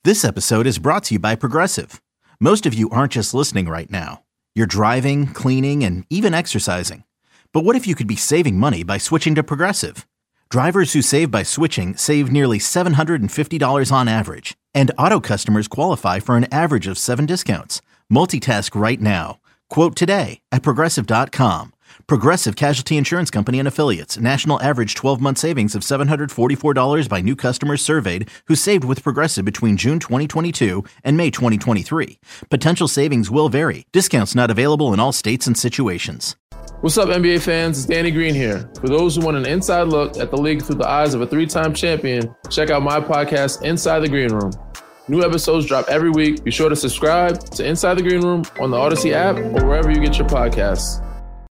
This episode is brought to you by Progressive. Most of you aren't just listening right now. You're driving, cleaning, and even exercising. But what if you could be saving money by switching to Progressive? Drivers who save by switching save nearly $750 on average. And auto customers qualify for an average of 7 discounts. Multitask right now. Quote today at Progressive.com. Progressive Casualty Insurance Company and Affiliates. National average 12-month savings of $744 by new customers surveyed who saved with Progressive between June 2022 and May 2023. Potential savings will vary. Discounts not available in all states and situations. What's up, NBA fans? It's Danny Green here. For those who want an inside look at the league through the eyes of a 3-time champion, check out my podcast, Inside the Green Room. New episodes drop every week. Be sure to subscribe to Inside the Green Room on the Odyssey app or wherever you get your podcasts.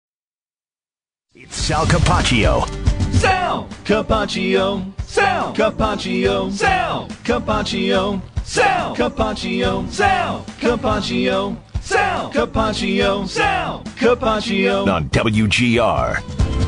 It's Sal Capaccio. Sal Capaccio. Sal Capaccio. Sal Capaccio. Sal Capaccio. Sal Capaccio. Sal Capaccio. Sal Capaccio. On WGR.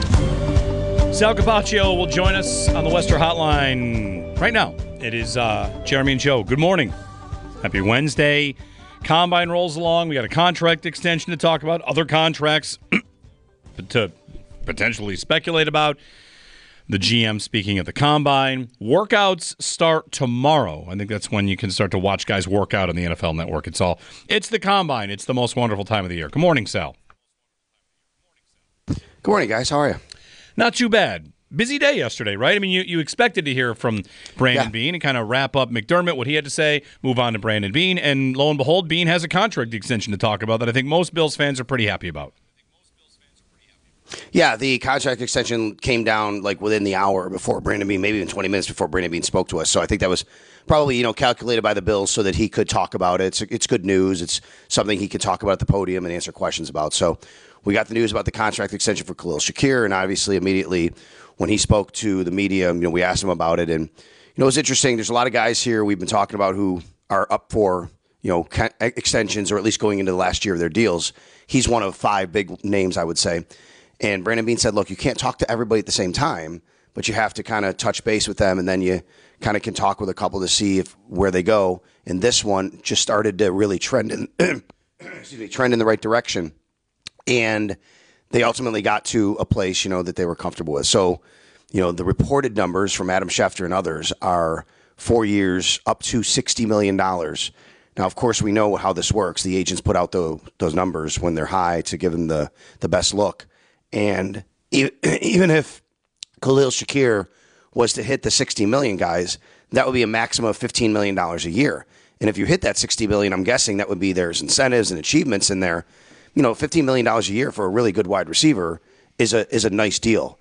Sal Capaccio will join us on the Western Hotline right now. It is Jeremy and Joe. Good morning. Happy Wednesday. Combine rolls along. We got a contract extension to talk about, other contracts to potentially speculate about. The GM speaking at the Combine. Workouts start tomorrow. I think that's when you can start to watch guys work out on the NFL Network. It's the Combine. It's the most wonderful time of the year. Good morning, Sal. Good morning, guys. How are you? Not too bad. Busy day yesterday, right? I mean, you expected to hear from Brandon Beane and kind of wrap up McDermott, what he had to say, move on to Brandon Beane, and lo and behold, Beane has a contract extension to talk about that I think most Bills fans are pretty happy about. Yeah, the contract extension came down like within the hour before Brandon Beane, maybe even 20 minutes before Brandon Beane spoke to us. So I think that was probably, calculated by the Bills so that he could talk about it. It's good news. It's something he could talk about at the podium and answer questions about. So we got the news about the contract extension for Khalil Shakir, and obviously immediately when he spoke to the media, we asked him about it. And, it was interesting. There's a lot of guys here we've been talking about who are up for, extensions or at least going into the last year of their deals. He's one of 5 big names, I would say. And Brandon Beane said, look, you can't talk to everybody at the same time, but you have to kind of touch base with them, and then you kind of can talk with a couple to see where they go. And this one just started to really trend in the right direction. And they ultimately got to a place, that they were comfortable with. So, the reported numbers from Adam Schefter and others are 4 years up to $60 million. Now, of course, we know how this works. The agents put out those numbers when they're high to give them the best look. And even if Khalil Shakir was to hit the $60 million, guys, that would be a maximum of $15 million a year. And if you hit that $60 million, I'm guessing that would be there's incentives and achievements in there. $15 million a year for a really good wide receiver is a nice deal.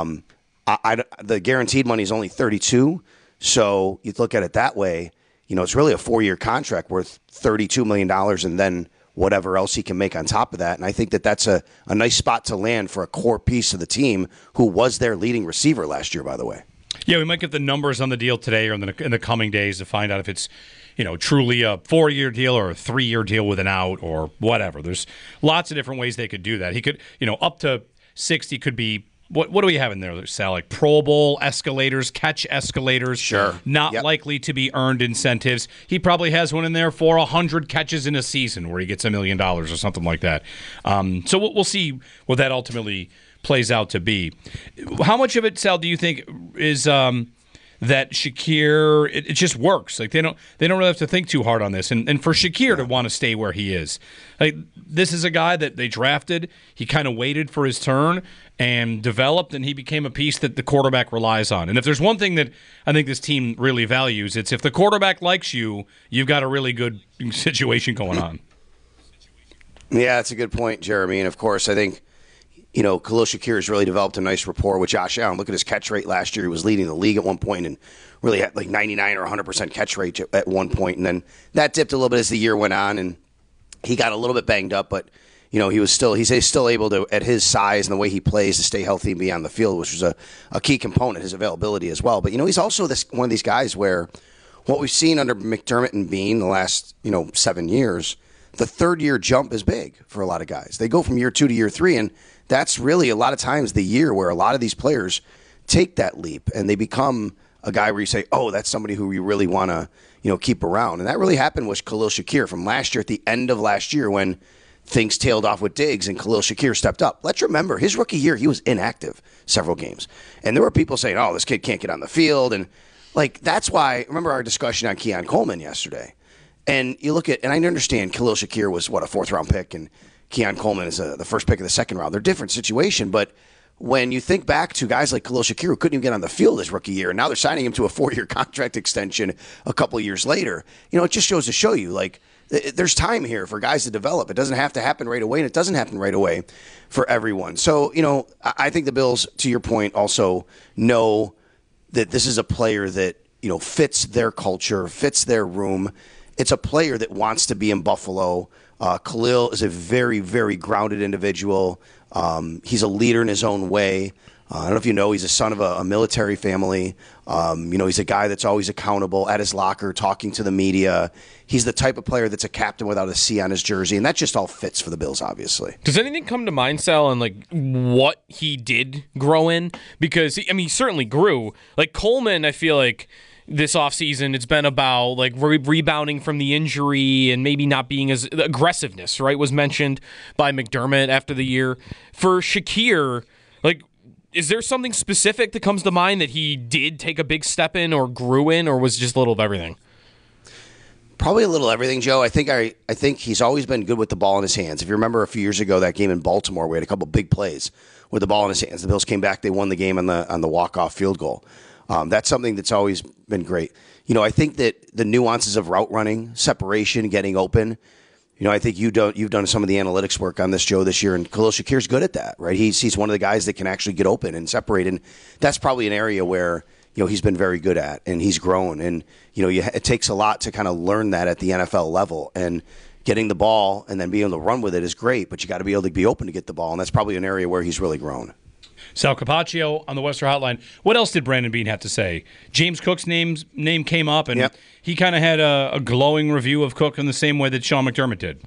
The guaranteed money is only 32, so you look at it that way. It's really a 4-year contract worth $32 million, and then whatever else he can make on top of that. And I think that's a nice spot to land for a core piece of the team who was their leading receiver last year, by the way. Yeah, we might get the numbers on the deal today or in the coming days to find out if it's truly a 4-year deal or a 3-year deal with an out or whatever. There's lots of different ways they could do that. He could, up to 60 could be, what do we have in there, Sal? Like Pro Bowl escalators, catch escalators. Sure. Not likely to be earned incentives. He probably has one in there for 100 catches in a season where he gets $1 million or something like that. So we'll see what that ultimately plays out to be. How much of it, Sal, do you think is that Shakir, it just works? Like they don't really have to think too hard on this. And for Shakir to want to stay where he is, like this is a guy that they drafted. He kind of waited for his turn and developed, and he became a piece that the quarterback relies on. And if there's one thing that I think this team really values, it's if the quarterback likes you, you've got a really good situation going on. Yeah, that's a good point, Jeremy. And of course, I think Khalil Shakir has really developed a nice rapport with Josh Allen. Look at his catch rate last year. He was leading the league at one point and really had like 99 or 100% catch rate at one point. And then that dipped a little bit as the year went on, and he got a little bit banged up. But, he's still able to, at his size and the way he plays, to stay healthy and be on the field, which was a key component, his availability as well. But, he's also one of these guys where what we've seen under McDermott and Beane the last, 7 years, the third-year jump is big for a lot of guys. They go from year 2 to year 3, and that's really a lot of times the year where a lot of these players take that leap and they become a guy where you say, oh, that's somebody who you really want to, keep around. And that really happened with Khalil Shakir from last year, at the end of last year when things tailed off with Diggs and Khalil Shakir stepped up. Let's remember, his rookie year, he was inactive several games. And there were people saying, oh, this kid can't get on the field. And that's why, remember our discussion on Keon Coleman yesterday. And you look at, and I understand Khalil Shakir was, a 4th-round pick, and Keon Coleman is the first pick of the 2nd round. They're a different situation, but when you think back to guys like Khalil Shakir who couldn't even get on the field his rookie year, and now they're signing him to a 4-year contract extension a couple of years later, it just shows to show you, there's time here for guys to develop. It doesn't have to happen right away, and it doesn't happen right away for everyone. So, I think the Bills, to your point, also know that this is a player that, fits their culture, fits their room. It's a player that wants to be in Buffalo. Khalil is a very, very grounded individual. He's a leader in his own way. I don't know if you know, he's a son of a military family. He's a guy that's always accountable at his locker, talking to the media. He's the type of player that's a captain without a C on his jersey, and that just all fits for the Bills, obviously. Does anything come to mind, Sal, on what he did grow in? Because, he certainly grew. Coleman, I feel like this offseason, it's been about rebounding from the injury and maybe not being as aggressiveness, right, was mentioned by McDermott after the year. For Shakir, is there something specific that comes to mind that he did take a big step in or grew in, or was it just a little of everything? Probably a little everything, Joe. I think he's always been good with the ball in his hands. If you remember a few years ago, that game in Baltimore, we had a couple big plays with the ball in his hands. The Bills came back, they won the game on the walk-off field goal. That's something that's always been great. I think that the nuances of route running, separation, getting open, I think you've done some of the analytics work on this, Joe, this year, and Khalil Shakir's good at that, right? He's one of the guys that can actually get open and separate, and that's probably an area where he's been very good at, and he's grown, and it takes a lot to kind of learn that at the NFL level, and getting the ball and then being able to run with it is great, but you got to be able to be open to get the ball, and that's probably an area where he's really grown. Sal Capaccio on the Western Hotline. What else did Brandon Beane have to say? James Cook's name came up, and he kind of had a glowing review of Cook in the same way that Sean McDermott did.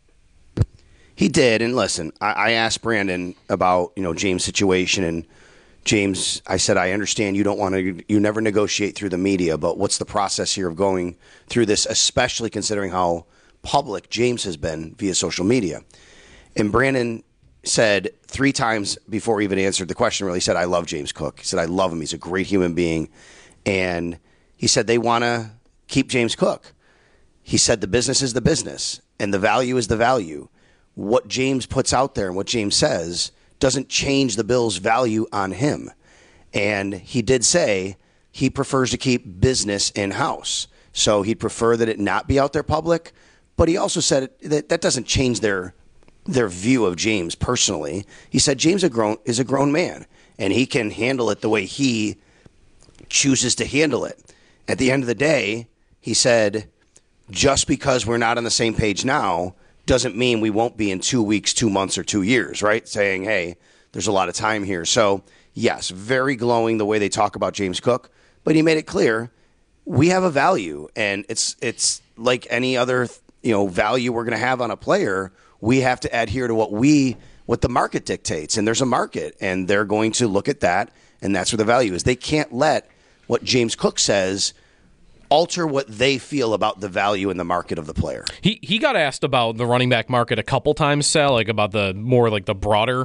He did, and listen, I asked Brandon about James' situation, and James, I said, I understand you never negotiate through the media, but what's the process here of going through this, especially considering how public James has been via social media? And Brandon said 3 times before he even answered the question, really said, I love James Cook. He said, I love him. He's a great human being. And he said they want to keep James Cook. He said the business is the business and the value is the value. What James puts out there and what James says doesn't change the Bills' value on him. And he did say he prefers to keep business in-house. So he'd prefer that it not be out there public. But he also said that doesn't change their view of James personally. He said James is a grown man, and he can handle it the way he chooses to handle it. At the end of the day, he said, just because we're not on the same page now doesn't mean we won't be in 2 weeks, 2 months, or 2 years, right? Saying, hey, there's a lot of time here. So, yes, very glowing the way they talk about James Cook, but he made it clear we have a value, and it's like any other value we're going to have on a player. We have to adhere to what the market dictates, and there's a market, and they're going to look at that, and that's where the value is. They can't let what James Cook says alter what they feel about the value in the market of the player. He got asked about the running back market a couple times, Sal, about the more the broader,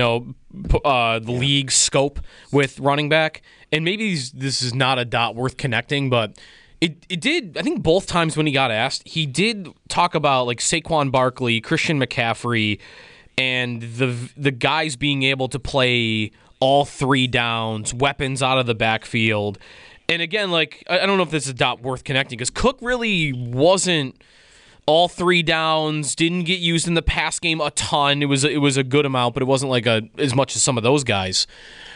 the league scope with running back, and maybe this is not a dot worth connecting, but It did, I think both times when he got asked, he did talk about Saquon Barkley, Christian McCaffrey, and the guys being able to play all 3 downs, weapons out of the backfield. And again, I don't know if this is a dot worth connecting, because Cook really wasn't all 3 downs, didn't get used in the pass game a ton. It was a good amount, but it wasn't as much as some of those guys.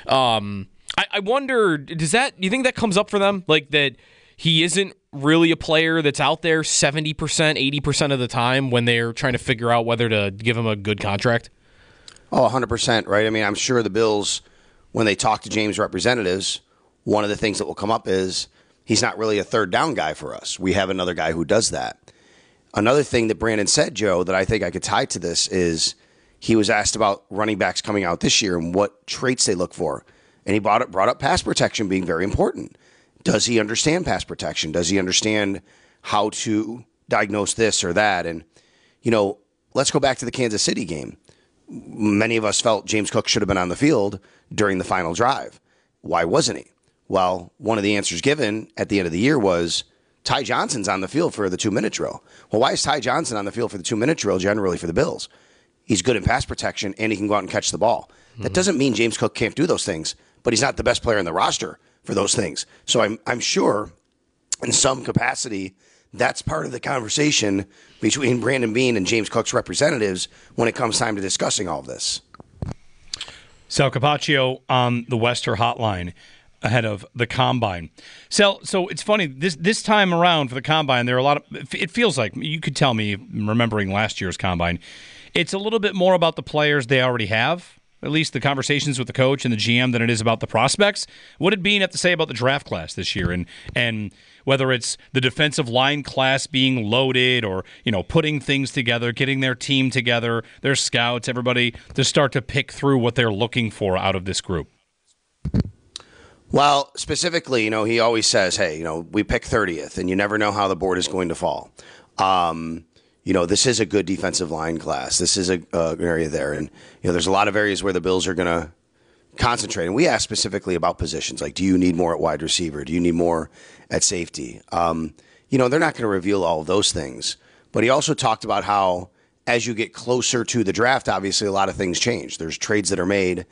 I wonder, do you think that comes up for them? That he isn't really a player that's out there 70%, 80% of the time when they're trying to figure out whether to give him a good contract? Oh, 100%, right? I mean, I'm sure the Bills, when they talk to James' representatives, one of the things that will come up is he's not really a 3rd down guy for us. We have another guy who does that. Another thing that Brandon said, Joe, that I think I could tie to this is he was asked about running backs coming out this year and what traits they look for. And he brought up pass protection being very important. does he understand pass protection? Does he understand how to diagnose this or that? And, let's go back to the Kansas City game. Many of us felt James Cook should have been on the field during the final drive. Why wasn't he? Well, one of the answers given at the end of the year was Ty Johnson's on the field for the 2-minute drill. Well, why is Ty Johnson on the field for the 2-minute drill generally for the Bills? He's good in pass protection, and he can go out and catch the ball. Mm-hmm. That doesn't mean James Cook can't do those things, but he's not the best player in the roster for those things. So I'm sure in some capacity that's part of the conversation between Brandon Beane and James Cook's representatives when it comes time to discussing all of this. Sal Capaccio on the Wester Hotline ahead of the Combine. Sal, so it's funny, this time around for the Combine, there are a lot of, it feels like, you could tell me, remembering last year's Combine, it's a little bit more about the players they already have, at least the conversations with the coach and the GM, than it is about the prospects. What did Beane have to say about the draft class this year, and whether it's the defensive line class being loaded or, putting things together, getting their team together, their scouts, everybody to start to pick through what they're looking for out of this group? Well, specifically, he always says, hey, we pick 30th, and you never know how the board is going to fall. This is a good defensive line class. This is an area there. And, there's a lot of areas where the Bills are going to concentrate. And we asked specifically about positions. Like, do you need more at wide receiver? Do you need more at safety? They're not going to reveal all of those things. But he also talked about how as you get closer to the draft, obviously a lot of things change. There's trades that are made.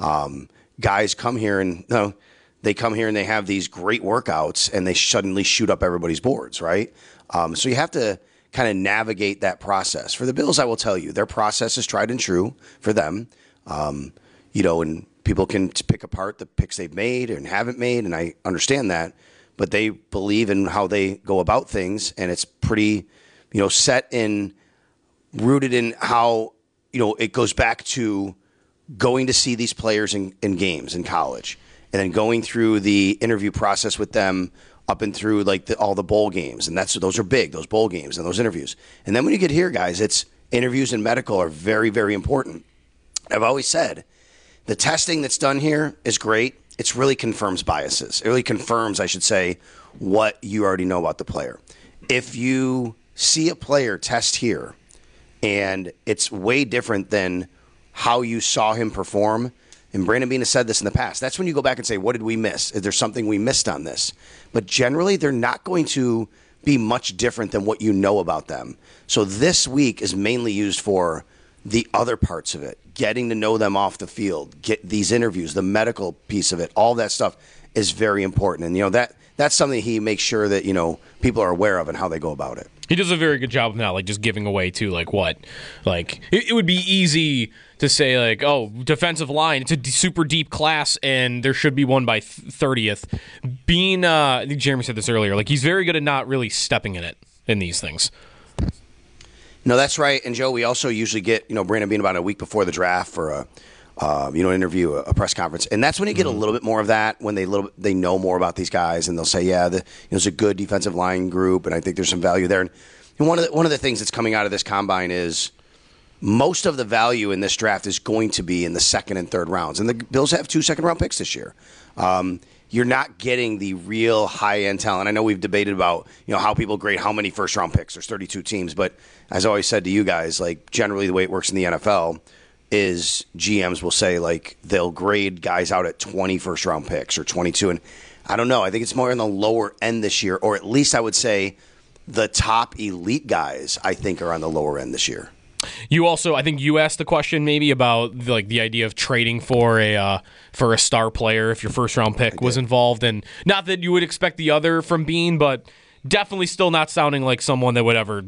Guys come here and they come here and they have these great workouts and they suddenly shoot up everybody's boards, right? So you have to kind of navigate that process. For the Bills, I will tell you, their process is tried and true for them. And people can pick apart the picks they've made and haven't made, and I understand that. But they believe in how they go about things, and it's pretty, set in, rooted in how, it goes back to going to see these players in games in college, and then going through the interview process with them up and through all the bowl games. And those are big, those bowl games and those interviews. And then when you get here, guys, it's interviews and medical are very, very important. I've always said the testing that's done here is great. It really confirms biases. It really confirms, I should say, what you already know about the player. If you see a player test here and it's way different than how you saw him perform, and Brandon Beane has said this in the past, that's when you go back and say, what did we miss? Is there something we missed on this? But generally, they're not going to be much different than what you know about them. So this week is mainly used for the other parts of it, getting to know them off the field, get these interviews, the medical piece of it, all that stuff is very important. And, that's something he makes sure that, people are aware of and how they go about it. He does a very good job of not just giving away to what, it would be easy to say defensive line, it's a super deep class and there should be one by 30th. Being, I think Jeremy said this earlier, he's very good at not really stepping in it in these things. No, that's right. And Joe, we also usually get, Brandon Beane about a week before the draft for an interview, a press conference. And that's when you get a little bit more of that, when they know more about these guys and they'll say, there's a good defensive line group and I think there's some value there. And one of the things that's coming out of this combine is most of the value in this draft is going to be in the second and third rounds. And the Bills have 2 second-round picks this year. You're not getting the real high-end talent. I know we've debated about how people grade how many first-round picks. There's 32 teams. But as I always said to you guys, generally the way it works in the NFL is GMs will say they'll grade guys out at 20 first-round picks or 22. And I don't know. I think it's more on the lower end this year, or at least I would say the top elite guys I think are on the lower end this year. You also, I think you asked the question maybe about the idea of trading for a star player if your first round pick was involved, and not that you would expect the other from Beane, but definitely still not sounding like someone that would ever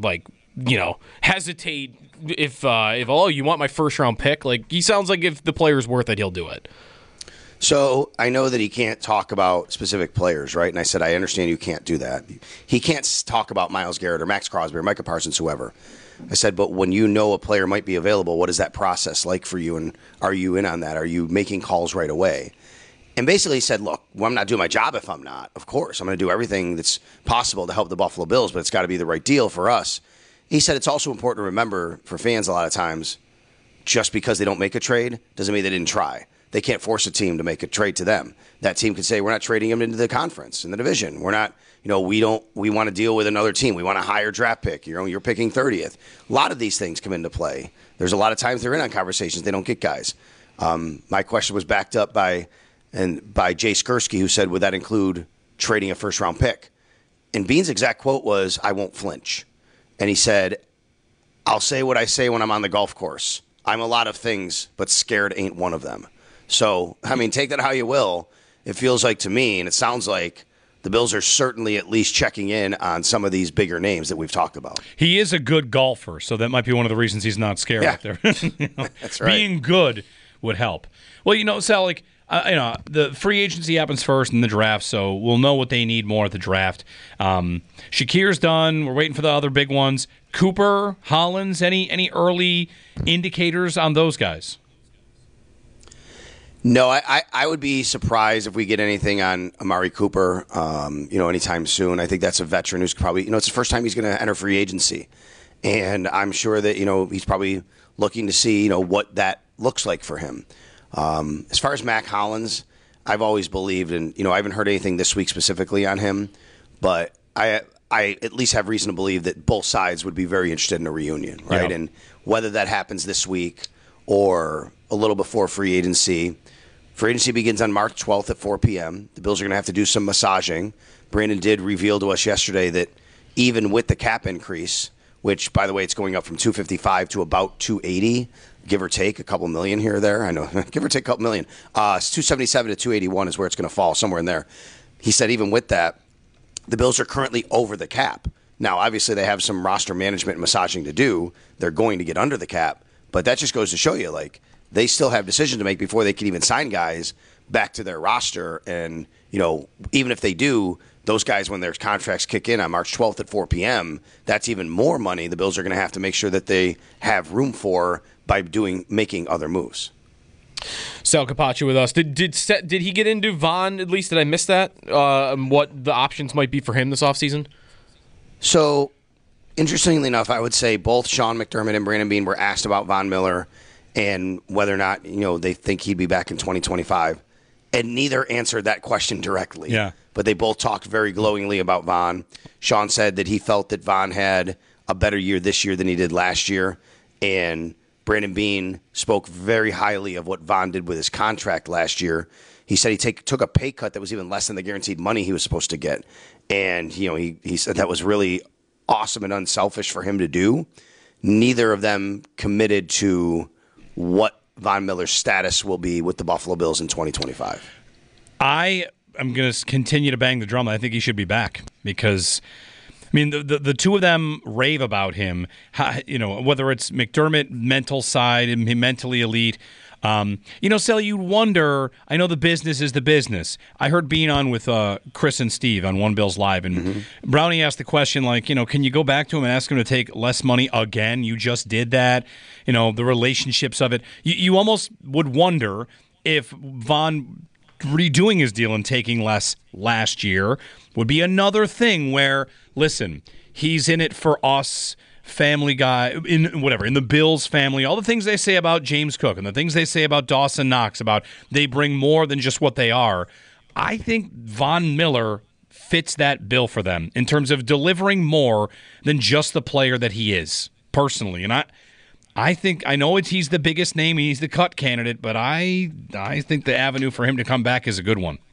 hesitate if you want my first round pick. He sounds like if the player's worth it, he'll do it. So I know that he can't talk about specific players, right? And I said, I understand you can't do that. He can't talk about Myles Garrett or Max Crosby or Micah Parsons, whoever. I said, but when you know a player might be available, what is that process like for you? And are you in on that? Are you making calls right away? And basically he said, look, I'm not doing my job if I'm not. Of course, I'm going to do everything that's possible to help the Buffalo Bills, but it's got to be the right deal for us. He said it's also important to remember for fans a lot of times, just because they don't make a trade doesn't mean they didn't try. they can't force a team to make a trade to them. That team could say, we're not trading him into the conference, in the division. We're not, we want to deal with another team. We want a higher draft pick. You're picking 30th. A lot of these things come into play. There's a lot of times they're in on conversations. They don't get guys. My question was backed up by Jay Skursky, who said, would that include trading a first-round pick? And Bean's exact quote was, I won't flinch. And he said, I'll say what I say when I'm on the golf course. I'm a lot of things, but scared ain't one of them. So, take that how you will. It feels like to me, and it sounds like, the Bills are certainly at least checking in on some of these bigger names that we've talked about. He is a good golfer, so that might be one of the reasons he's not scared out there. That's right. Being good would help. Well, Sal, the free agency happens first in the draft, so we'll know what they need more at the draft. Shakir's done. We're waiting for the other big ones. Cooper, Hollins, any early indicators on those guys? No, I would be surprised if we get anything on Amari Cooper, anytime soon. I think that's a veteran who's probably, it's the first time he's going to enter free agency. And I'm sure that, he's probably looking to see, what that looks like for him. As far as Mac Hollins, I've always believed, and, I haven't heard anything this week specifically on him, but I at least have reason to believe that both sides would be very interested in a reunion, right? Yeah. And whether that happens this week or a little before free agency begins on March 12th at 4 p.m. The Bills are going to have to do some massaging. Brandon did reveal to us yesterday that even with the cap increase, which, by the way, it's going up from $255 to about $280, give or take a couple million here or there. I know, give or take a couple million. It's $277 to $281 is where it's going to fall, somewhere in there. He said even with that, the Bills are currently over the cap. Now, obviously, they have some roster management and massaging to do. They're going to get under the cap. But that just goes to show you, they still have decisions to make before they can even sign guys back to their roster. And, even if they do, those guys, when their contracts kick in on March 12th at 4 p.m., that's even more money the Bills are going to have to make sure that they have room for by making other moves. Sal Capaccio with us. Did he get into Von, at least? Did I miss that? What the options might be for him this offseason? So, interestingly enough, I would say both Sean McDermott and Brandon Beane were asked about Von Miller and whether or not, they think he'd be back in 2025. And neither answered that question directly. Yeah. But they both talked very glowingly about Von. Sean said that he felt that Von had a better year this year than he did last year. And Brandon Beane spoke very highly of what Von did with his contract last year. He said he took a pay cut that was even less than the guaranteed money he was supposed to get. And, he said that was really awesome and unselfish for him to do. Neither of them committed to what Von Miller's status will be with the Buffalo Bills in 2025. I am going to continue to bang the drum. I think he should be back because, the two of them rave about him, whether it's McDermott, mental side, and mentally elite. Sal, you wonder, I know the business is the business. I heard being on with Chris and Steve on One Bills Live, and Brownie asked the question, can you go back to him and ask him to take less money again? You just did that. The relationships of it. You almost would wonder if Von redoing his deal and taking less last year would be another thing where, listen, he's in it for us, family guy, in the Bills family, all the things they say about James Cook and the things they say about Dawson Knox, about they bring more than just what they are. I think Von Miller fits that bill for them in terms of delivering more than just the player that he is, personally. And I know he's the biggest name, he's the cut candidate, but I think the avenue for him to come back is a good one.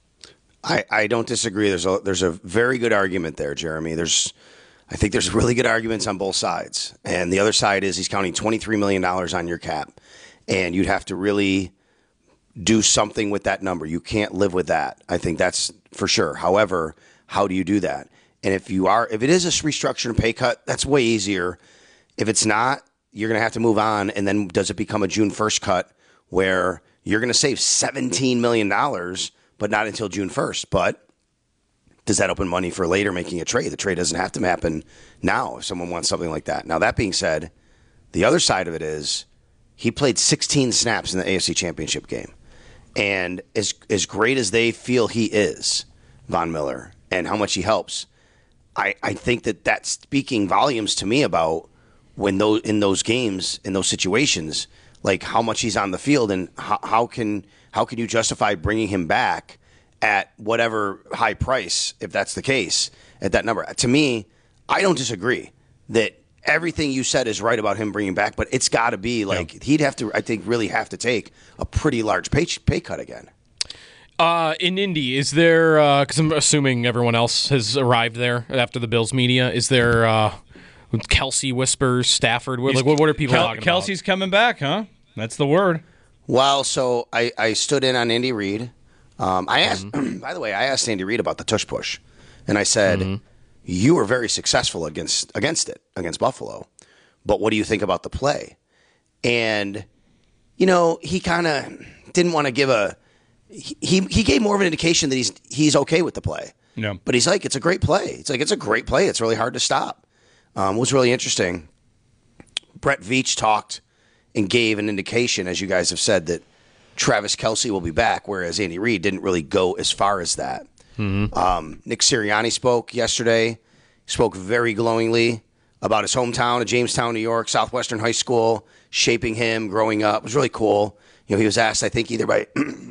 I don't disagree. There's a very good argument there, Jeremy. I think there's really good arguments on both sides. And the other side is he's counting $23 million on your cap. And you'd have to really do something with that number. You can't live with that. I think that's for sure. However, how do you do that? And if it is a restructure and pay cut, that's way easier. If it's not, you're going to have to move on. And then does it become a June 1st cut where you're going to save $17 million, but not until June 1st? But does that open money for later making a trade? The trade doesn't have to happen now if someone wants something like that. Now, that being said, the other side of it is he played 16 snaps in the AFC Championship game. And as great as they feel he is, Von Miller, and how much he helps, I think that's speaking volumes to me about when in those games, in those situations, like how much he's on the field, and how can you justify bringing him back at whatever high price if that's the case at that number? To me, I don't disagree that everything you said is right about him bringing back, but it's got to be like he'd have to, I think, really have to take a pretty large pay cut again. In Indy, is there, because I'm assuming everyone else has arrived there after the Bills media, is there Kelsey whispers, Stafford? What are people talking about? Kelsey's coming back, huh? That's the word. Well, so I stood in on Andy Reid. I asked, by the way, I asked Andy Reid about the tush push, and I said, you were very successful against Buffalo, but what do you think about the play? And, he kind of didn't want to give he gave more of an indication that he's okay with the play. Yeah. But he's like, it's a great play. It's like, it's a great play. It's really hard to stop. What was really interesting, Brett Veach talked and gave an indication, as you guys have said, that Travis Kelce will be back, whereas Andy Reid didn't really go as far as that. Nick Sirianni spoke yesterday, spoke very glowingly about his hometown of Jamestown, New York, Southwestern High School, shaping him, growing up. It was really cool. He was asked, I think, either by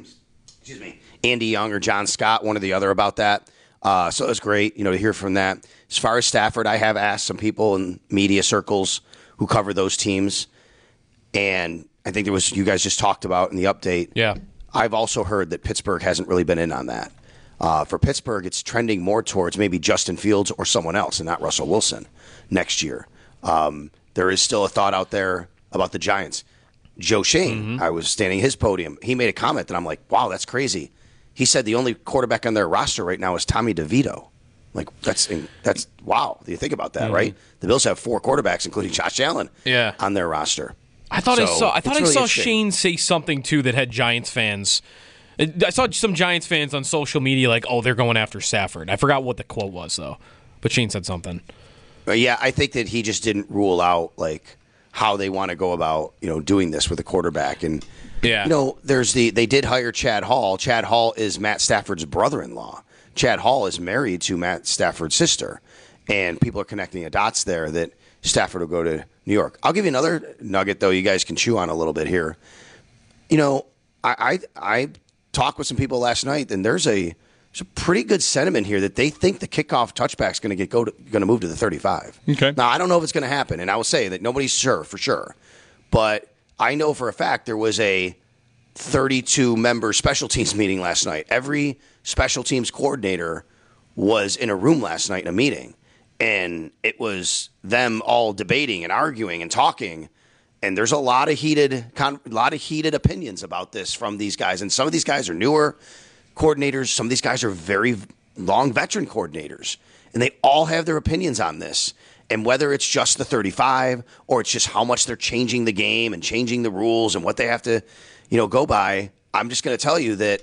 Andy Young or John Scott, one or the other, about that. So it was great, to hear from that. As far as Stafford, I have asked some people in media circles who cover those teams, and I think there was, you guys just talked about in the update. Yeah. I've also heard that Pittsburgh hasn't really been in on that. For Pittsburgh, it's trending more towards maybe Justin Fields or someone else and not Russell Wilson next year. There is still a thought out there about the Giants. Joe Shane, I was standing at his podium. He made a comment that I'm like, wow, that's crazy. He said the only quarterback on their roster right now is Tommy DeVito. Like, that's wow. Do you think about that, right? The Bills have 4 quarterbacks, including Josh Allen, on their roster. I thought I saw Shane say something too that had Giants fans. I saw some Giants fans on social media like, "Oh, they're going after Stafford." I forgot what the quote was though, but Shane said something. Yeah, I think that he just didn't rule out like how they want to go about doing this with a quarterback, and there's they did hire Chad Hall. Chad Hall is Matt Stafford's brother-in-law. Chad Hall is married to Matt Stafford's sister, and people are connecting the dots there that Stafford will go to New York. I'll give you another nugget, though, you guys can chew on a little bit here. I talked with some people last night, and there's a pretty good sentiment here that they think the kickoff touchback's going to move to the 35. Okay. Now, I don't know if it's going to happen, and I will say that nobody's sure for sure. But I know for a fact there was a 32-member special teams meeting last night. Every special teams coordinator was in a room last night in a meeting. And it was them all debating and arguing and talking, and there's a lot of heated opinions about this from these guys. And some of these guys are newer coordinators. Some of these guys are very long veteran coordinators, and they all have their opinions on this. And whether it's just the 35 or it's just how much they're changing the game and changing the rules and what they have to, go by, I'm just going to tell you that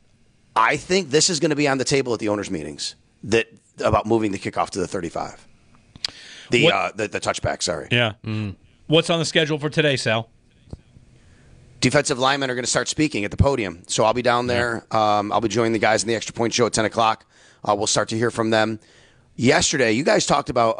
I think this is going to be on the table at the owners' meetings about moving the kickoff to the 35. The touchback, sorry. Yeah. What's on the schedule for today, Sal? Defensive linemen are going to start speaking at the podium. So I'll be down there. I'll be joining the guys in the Extra Point Show at 10 o'clock. We'll start to hear from them. Yesterday, you guys talked about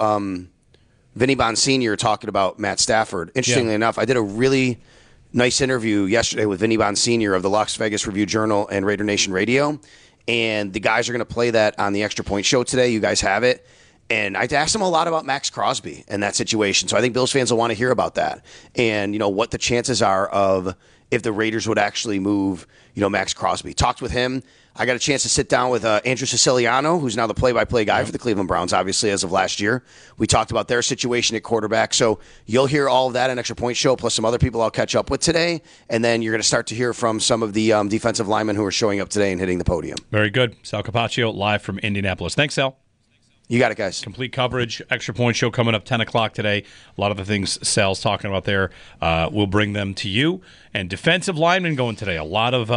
Vinny Bonsignor talking about Matt Stafford. Interestingly enough, I did a really nice interview yesterday with Vinny Bonsignor of the Las Vegas Review-Journal and Raider Nation Radio. And the guys are going to play that on the Extra Point Show today. You guys have it. And I asked him a lot about Max Crosby and that situation. So I think Bills fans will want to hear about that. And, what the chances are of if the Raiders would actually move, Max Crosby. Talked with him. I got a chance to sit down with Andrew Siciliano, who's now the play-by-play guy for the Cleveland Browns, obviously, as of last year. We talked about their situation at quarterback. So you'll hear all of that on Extra Point Show, plus some other people I'll catch up with today. And then you're going to start to hear from some of the defensive linemen who are showing up today and hitting the podium. Very good. Sal Capaccio live from Indianapolis. Thanks, Sal. You got it, guys. Complete coverage. Extra Point Show coming up 10 o'clock today. A lot of the things Sal's talking about there, we'll bring them to you. And defensive linemen going today. A lot of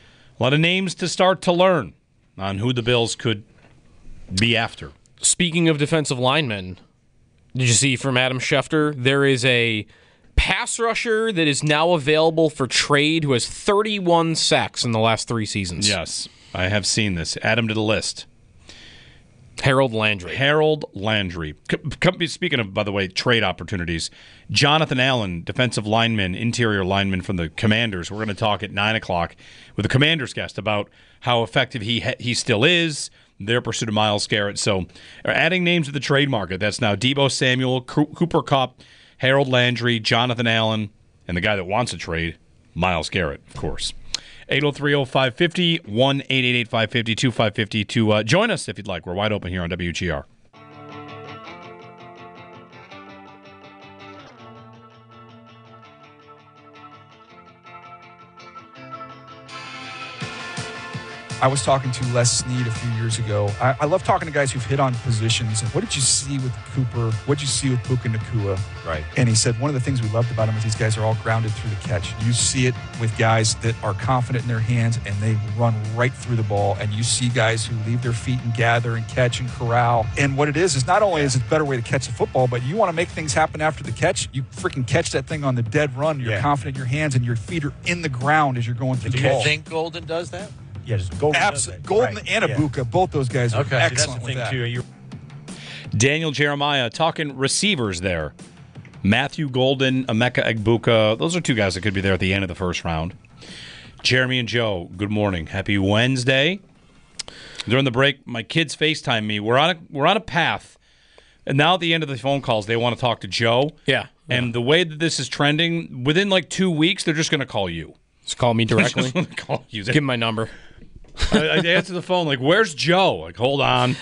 names to start to learn on who the Bills could be after. Speaking of defensive linemen, did you see from Adam Schefter, there is a pass rusher that is now available for trade who has 31 sacks in the last 3 seasons. Yes, I have seen this. Add him to the list. Harold Landry. Harold Landry. Speaking of, by the way, trade opportunities, Jonathan Allen, defensive lineman, interior lineman from the Commanders. We're going to talk at 9 o'clock with the Commanders guest about how effective he still is, their pursuit of Myles Garrett. So adding names to the trade market. That's now Deebo Samuel, Cooper Kupp, Harold Landry, Jonathan Allen, and the guy that wants a trade, Myles Garrett, of course. 803-0550, 1-888-550-2550 to join us if you'd like. We're wide open here on WGR. I was talking to Les Snead a few years ago. I love talking to guys who've hit on positions. And what did you see with Cooper? What did you see with Puka Nacua? Right. And he said one of the things we loved about him is these guys are all grounded through the catch. You see it with guys that are confident in their hands and they run right through the ball. And you see guys who leave their feet and gather and catch and corral. And what it is not only is it a better way to catch the football, but you want to make things happen after the catch. You freaking catch that thing on the dead run. You're confident in your hands and your feet are in the ground as you're going through the ball. Do you think Golden does that? Yeah, just Golden. Golden and Abuka, both those guys are excellent with that. Too. Daniel Jeremiah talking receivers there. Matthew Golden, Emeka Egbuka. Those are two guys that could be there at the end of the first round. Jeremy and Joe, good morning. Happy Wednesday. During the break, my kids FaceTime me. We're on a path. And now at the end of the phone calls, they want to talk to Joe. Yeah. And the way that this is trending, within like 2 weeks, they're just going to call you. Just call me directly. Call you. Give him my number. I answer the phone like, "Where's Joe?" Like, hold on.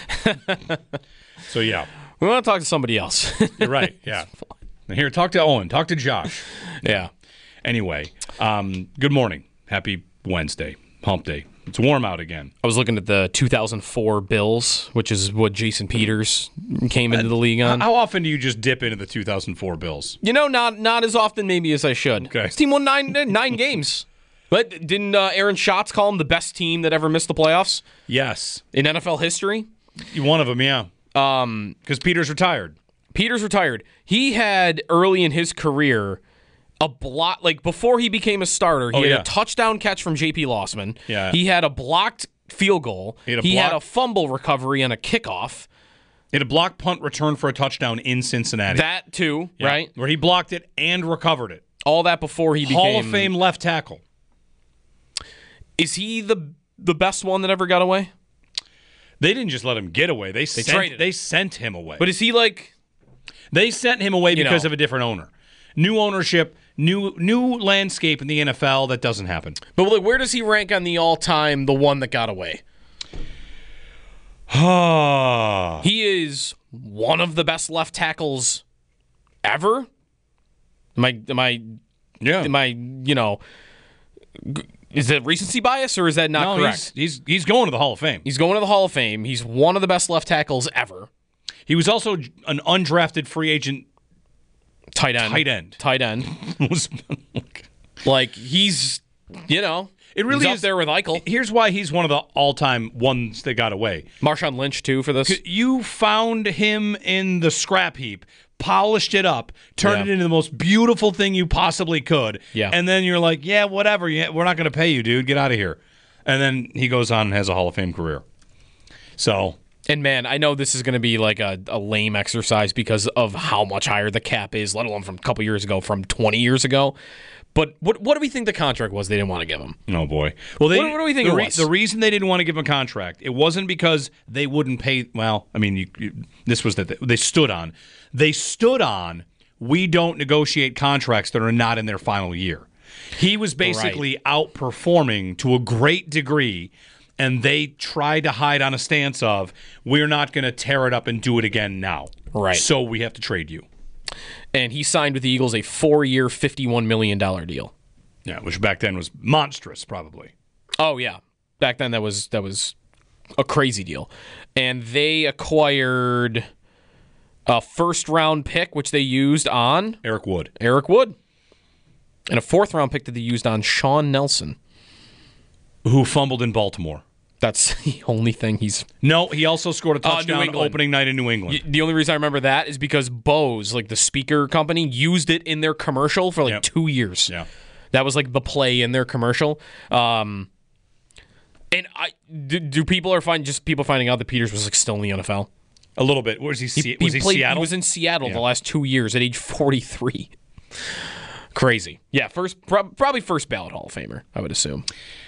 So yeah, we want to talk to somebody else. You're right. Yeah. Here, talk to Owen. Talk to Josh. Yeah. Anyway, good morning. Happy Wednesday. Hump day. It's warm out again. I was looking at the 2004 Bills, which is what Jason Peters came into the league on. How often do you just dip into the 2004 Bills? Not as often maybe as I should. Okay. This team won nine games. But didn't Aaron Schatz call him the best team that ever missed the playoffs? Yes. In NFL history? One of them, yeah. Because Peters retired. Peters retired. He had, early in his career, a block, like before he became a starter, he had a touchdown catch from J.P. Lossman. Yeah. He had a blocked field goal. He had a fumble recovery and a kickoff. He had a block punt return for a touchdown in Cincinnati. That too, right? Where he blocked it and recovered it. All that before he became... Hall of Fame left tackle. Is he the best one that ever got away? They didn't just let him get away. They traded him. They sent him away. But is he like... They sent him away because of a different owner. New ownership, new landscape in the NFL. That doesn't happen. But like, where does he rank on the all-time, the one that got away? He is one of the best left tackles ever. Am I is it recency bias or is that not correct? He's going to the Hall of Fame. He's going to the Hall of Fame. He's one of the best left tackles ever. He was also an undrafted free agent tight end. Like he's, it really is up there with Eichel. Here's why he's one of the all-time ones that got away. Marshawn Lynch too for this. You found him in the scrap heap, polished it up, turned it into the most beautiful thing you possibly could. Yeah. And then you're like, yeah, whatever. We're not going to pay you, dude. Get out of here. And then he goes on and has a Hall of Fame career. So... And, man, I know this is going to be like a lame exercise because of how much higher the cap is, let alone from a couple years ago, from 20 years ago. But what do we think the contract was they didn't want to give him? Oh, boy. Well, what do we think it was? The reason they didn't want to give him a contract, it wasn't because they wouldn't pay. Well, I mean, this was that they stood on. They stood on, we don't negotiate contracts that are not in their final year. He was basically outperforming to a great degree. And they tried to hide on a stance of, we're not going to tear it up and do it again now. Right. So we have to trade you. And he signed with the Eagles a 4-year, $51 million deal. Yeah, which back then was monstrous, probably. Oh, yeah. Back then that was a crazy deal. And they acquired a first-round pick, which they used on... Eric Wood. And a fourth-round pick that they used on Sean Nelson. Who fumbled in Baltimore. That's the only thing he's... No, he also scored a touchdown opening night in New England. The only reason I remember that is because Bose, like the speaker company, used it in their commercial for 2 years. Yeah. That was like the play in their commercial. And do people people finding out that Peters was still in the NFL? A little bit. Was he Seattle? He was in Seattle the last 2 years at age 43. Crazy. Yeah, probably first ballot Hall of Famer, I would assume.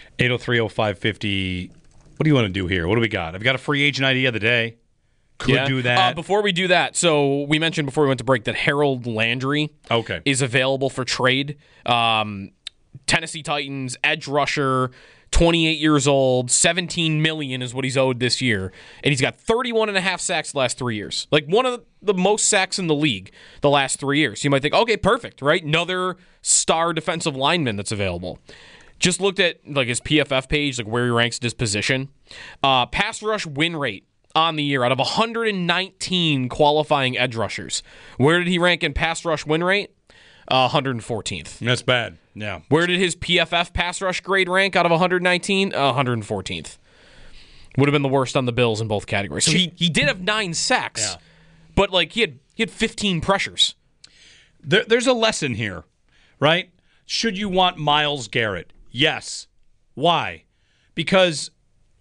803-0550. What do you want to do here? What do we got? I've got a free agent idea of the day. Could do that. Before we do that, so we mentioned before we went to break that Harold Landry is available for trade. Tennessee Titans, edge rusher, 28 years old, $17 million is what he's owed this year. And he's got 31.5 sacks the last 3 years. Like one of the most sacks in the league the last 3 years. You might think, okay, perfect, right? Another star defensive lineman that's available. Just looked at like his PFF page, like where he ranks at his position. Pass rush win rate on the year out of 119 qualifying edge rushers. Where did he rank in pass rush win rate? 114th. That's bad. Yeah. Where did his PFF pass rush grade rank out of 119? 114th. Would have been the worst on the Bills in both categories. So he did have 9 sacks, but like he had 15 pressures. There's a lesson here, right? Should you want Myles Garrett? Yes. Why? Because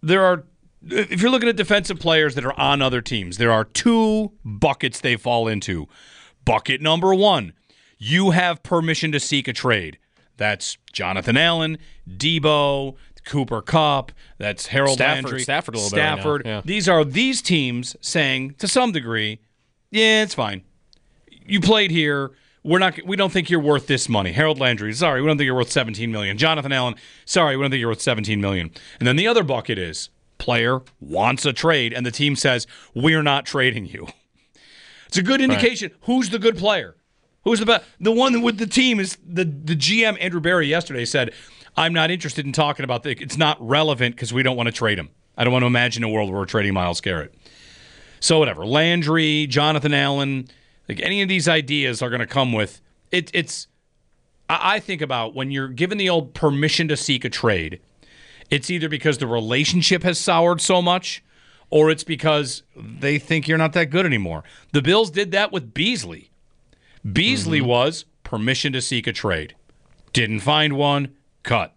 if you're looking at defensive players that are on other teams, there are 2 buckets they fall into. Bucket number 1. You have permission to seek a trade. That's Jonathan Allen, Debo, Cooper Kupp. That's Harold Landry. Stafford a little bit right now. Yeah. These are these teams saying, to some degree, yeah, it's fine. You played here. We don't think you're worth this money. Harold Landry, sorry, we don't think you're worth $17 million. Jonathan Allen, sorry, we don't think you're worth $17 million. And then the other bucket is player wants a trade, and the team says, we're not trading you. It's a good indication. Right. Who's the good player? Who's the best? The one with the team is the GM, Andrew Berry, yesterday said, I'm not interested in talking about this. It's not relevant because we don't want to trade him. I don't want to imagine a world where we're trading Myles Garrett. So whatever. Landry, Jonathan Allen, like any of these ideas are going to come with it's. I think about when you're given the old permission to seek a trade, it's either because the relationship has soured so much or it's because they think you're not that good anymore. The Bills did that with Beasley. Beasley was permission to seek a trade. Didn't find one, cut.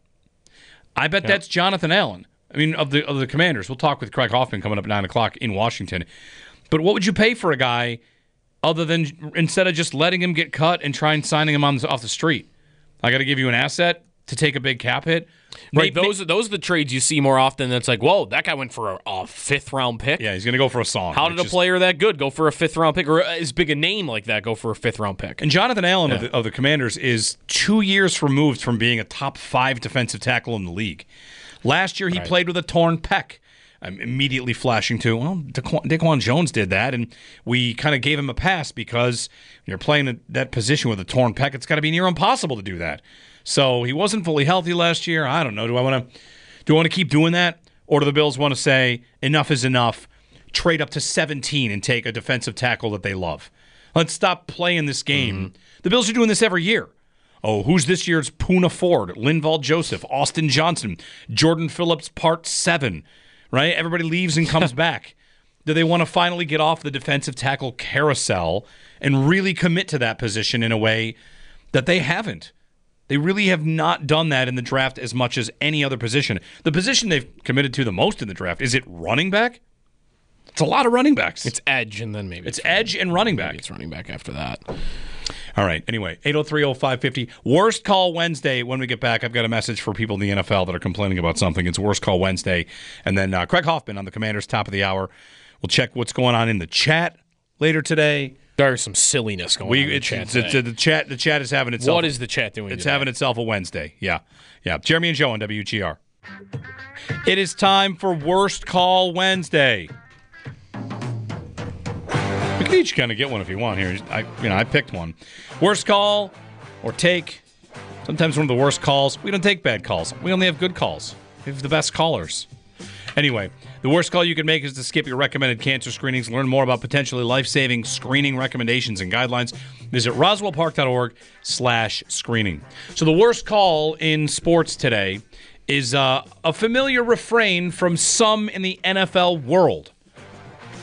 I bet that's Jonathan Allen. I mean, of the Commanders. We'll talk with Craig Hoffman coming up at 9 o'clock in Washington. But what would you pay for a guy other than instead of just letting him get cut and try and signing him off the street? I got to give you an asset to take a big cap hit. Right, those are the trades you see more often. That's like, whoa, that guy went for a 5th-round pick. Yeah, he's going to go for a song. How did a player that good go for a 5th-round pick, or as big a name like that go for a 5th-round pick? And Jonathan Allen of the Commanders is 2 years removed from being a top 5 defensive tackle in the league. Last year he played with a torn pec. I'm immediately flashing to, well, Daquan Jones did that, and we kind of gave him a pass because you're playing that position with a torn pec. It's got to be near impossible to do that. So he wasn't fully healthy last year. I don't know. Do I want to keep doing that? Or do the Bills want to say, enough is enough, trade up to 17 and take a defensive tackle that they love? Let's stop playing this game. The Bills are doing this every year. Oh, who's this year's Poona Ford, Linval Joseph, Austin Johnson, Jordan Phillips Part 7, right? Everybody leaves and comes back. Do they want to finally get off the defensive tackle carousel and really commit to that position in a way that they haven't? They really have not done that in the draft as much as any other position. The position they've committed to the most in the draft, is it running back? It's a lot of running backs. It's edge, and then maybe it's edge and running back. Maybe it's running back after that. All right. Anyway, 803-0550. Worst Call Wednesday. When we get back, I've got a message for people in the NFL that are complaining about something. It's Worst Call Wednesday. And then Craig Hoffman on the Commanders' top of the hour. We'll check what's going on in the chat later today. There's some silliness going on in the chat today. The chat is having itself. What is the chat doing It's today? having itself a Wednesday. Yeah. Jeremy and Joe on WGR. It is time for Worst Call Wednesday. We can each kind of get one if you want here. I picked one. Worst call or take. Sometimes one of the worst calls. We don't take bad calls. We only have good calls. We have the best callers. Anyway, the worst call you can make is to skip your recommended cancer screenings. Learn more about potentially life-saving screening recommendations and guidelines. Visit roswellpark.org/screening. So the worst call in sports today is a familiar refrain from some in the NFL world.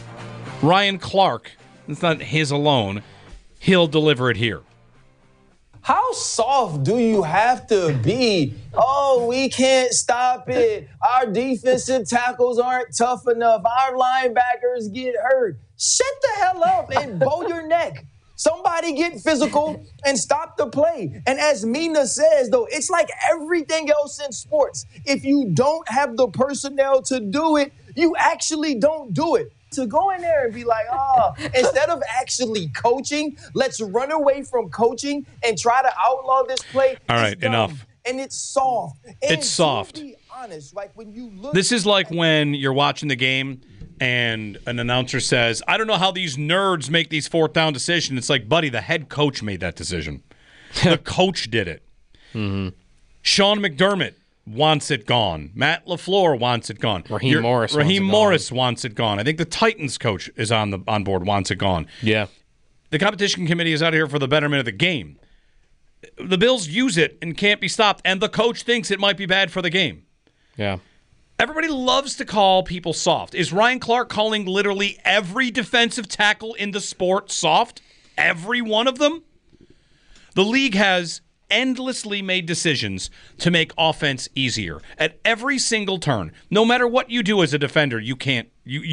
Ryan Clark, it's not his alone, he'll deliver it here. How soft do you have to be? Oh, we can't stop it. Our defensive tackles aren't tough enough. Our linebackers get hurt. Shut the hell up and bow your neck. Somebody get physical and stop the play. And as Mina says, though, it's like everything else in sports. If you don't have the personnel to do it, you actually don't do it. To go in there and be like, instead of actually coaching, let's run away from coaching and try to outlaw this play. All right, enough. And it's soft. It's soft. To be honest, like when you look. This is like when you're watching the game and an announcer says, I don't know how these nerds make these fourth down decisions. It's like, buddy, the head coach made that decision. The coach did it. Mm-hmm. Sean McDermott wants it gone. Matt LaFleur wants it gone. Raheem Morris wants it gone. I think the Titans coach is on board, wants it gone. Yeah. The competition committee is out here for the betterment of the game. The Bills use it and can't be stopped, and the coach thinks it might be bad for the game. Yeah. Everybody loves to call people soft. Is Ryan Clark calling literally every defensive tackle in the sport soft? Every one of them? The league has endlessly made decisions to make offense easier at every single turn. No matter what you do as a defender, you can't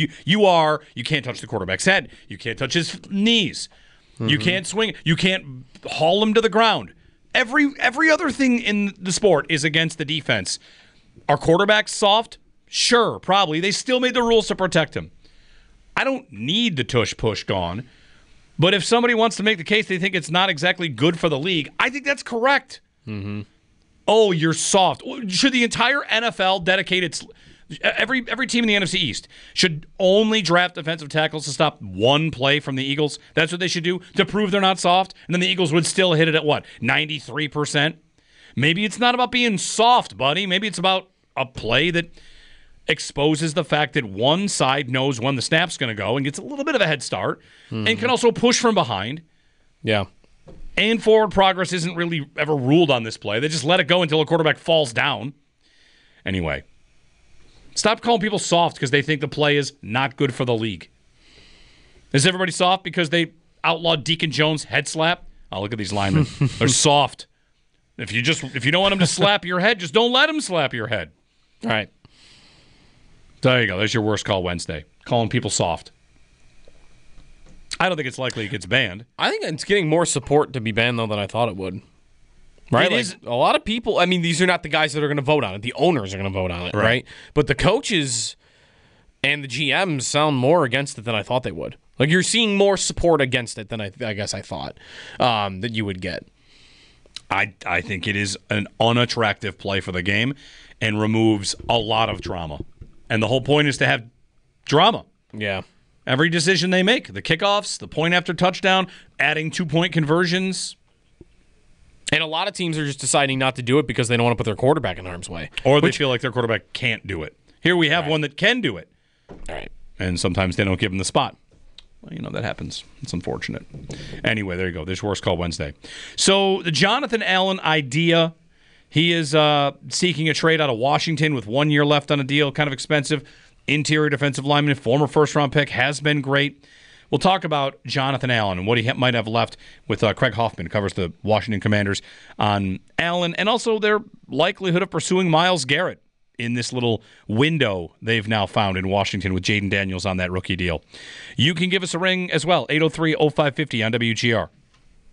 touch the quarterback's head. You can't touch his knees. Mm-hmm. You can't swing. You can't haul him to the ground. Every other thing in the sport is against the defense. Are quarterbacks soft? Sure, probably. They still made the rules to protect him. I don't need the tush-push gone. But if somebody wants to make the case they think it's not exactly good for the league, I think that's correct. Mm-hmm. Oh, you're soft. Should the entire NFL dedicate its every team in the NFC East should only draft defensive tackles to stop one play from the Eagles? That's what they should do to prove they're not soft? And then the Eagles would still hit it at what, 93%? Maybe it's not about being soft, buddy. Maybe it's about a play that exposes the fact that one side knows when the snap's going to go and gets a little bit of a head start and can also push from behind. Yeah. And forward progress isn't really ever ruled on this play. They just let it go until a quarterback falls down. Anyway, stop calling people soft because they think the play is not good for the league. Is everybody soft because they outlawed Deacon Jones' head slap? Oh, look at these linemen. They're soft. If you don't want him to slap your head, just don't let him slap your head. All right. There you go. There's your worst call Wednesday. Calling people soft. I don't think it's likely it gets banned. I think it's getting more support to be banned, though, than I thought it would. Right? A lot of people, I mean, these are not the guys that are going to vote on it. The owners are going to vote on it, right? But the coaches and the GMs sound more against it than I thought they would. Like, you're seeing more support against it than I guess I thought that you would get. I think it is an unattractive play for the game and removes a lot of drama. And the whole point is to have drama. Yeah. Every decision they make, the kickoffs, the point after touchdown, adding 2-point conversions. And a lot of teams are just deciding not to do it because they don't want to put their quarterback in harm's way. Or they feel like their quarterback can't do it. Here we have one that can do it. All right. And sometimes they don't give him the spot. Well, that happens. It's unfortunate. Anyway, there you go. There's Worst Call Wednesday. So the Jonathan Allen idea, he is seeking a trade out of Washington with 1 year left on a deal, kind of expensive. Interior defensive lineman, former first-round pick, has been great. We'll talk about Jonathan Allen and what he might have left with Craig Hoffman, who covers the Washington Commanders, on Allen, and also their likelihood of pursuing Myles Garrett in this little window they've now found in Washington with Jaden Daniels on that rookie deal. You can give us a ring as well, 803-0550 on WGR.